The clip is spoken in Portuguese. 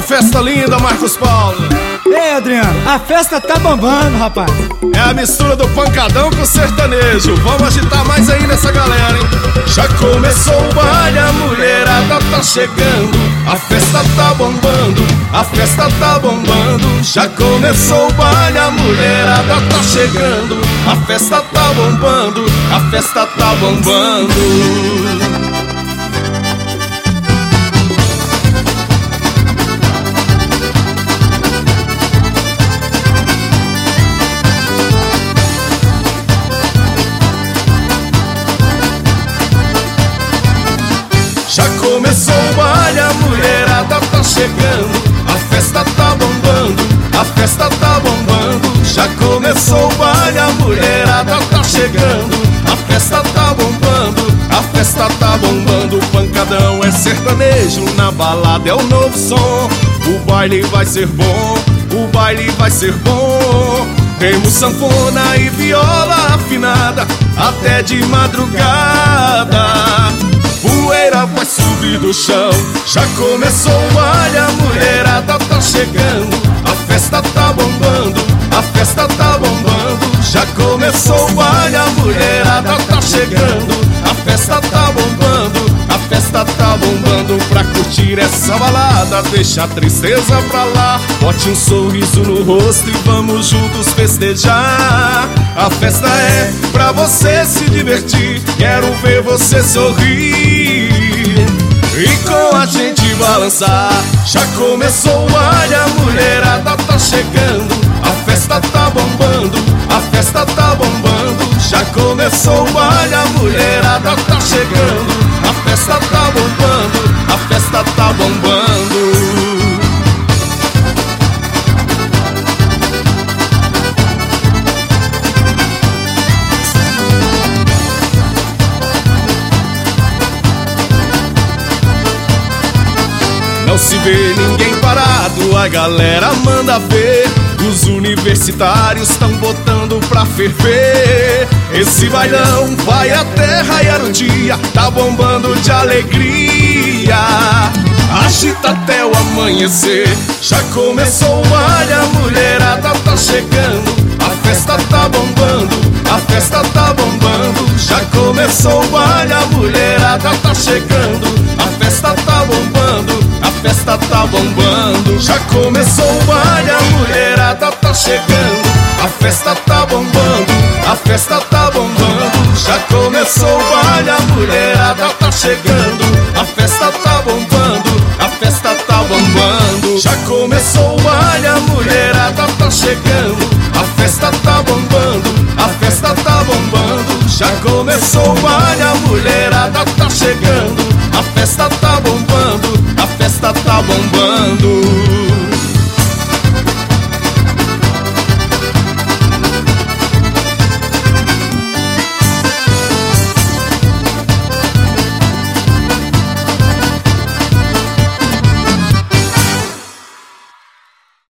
festa linda, Marcos Paulo. Ei, Adriano, a festa tá bombando, rapaz. É a mistura do pancadão com o sertanejo. Vamos agitar mais ainda essa galera, hein? Já começou o baile, a mulherada tá chegando. A festa tá bombando, a festa tá bombando. Já começou o baile, a mulherada tá chegando. A festa tá bombando, a festa tá bombando. Já começou o baile, a mulherada tá chegando. A festa tá bombando, a festa tá bombando. Já começou o baile, a mulherada tá chegando. A festa tá bombando, a festa tá bombando. O pancadão é sertanejo, na balada é o novo som. O baile vai ser bom, o baile vai ser bom. Temos sanfona e viola afinada até de madrugada. Poeira vai subir do chão. Já começou o baile, a mulherada tá chegando. A festa tá bombando, a festa tá bombando. Já começou o baile, a mulherada tá chegando. A festa tá bombando, a festa tá bombando. Pra curtir essa balada, deixa a tristeza pra lá. Bote um sorriso no rosto e vamos juntos festejar. A festa é pra você se divertir. Quero ver você sorrir e com a gente balançar. Já começou o baile, a mulherada tá chegando. A festa tá bombando, a festa tá bombando. Já começou o baile, a mulherada tá chegando. A festa tá bombando, a festa tá bombando. Não se vê ninguém parado, a galera manda ver. Os universitários tão botando pra ferver. Esse bailão vai até raiar o dia, tá bombando de alegria. Agita até o amanhecer. Já começou o baile, a mulherada tá chegando. A festa tá bombando, a festa tá bombando. Já começou o baile, a mulherada tá chegando. A festa tá bombando, a festa tá bombando. Já começou o baile, a mulherada tá chegando. A festa tá bombando, a festa tá bombando. Já começou o baile, a mulherada tá chegando. A festa tá bombando, a festa tá bombando. Já começou o baile, a mulherada tá chegando. A festa tá bombando, a festa tá bombando. Já começou o baile, a mulherada tá chegando.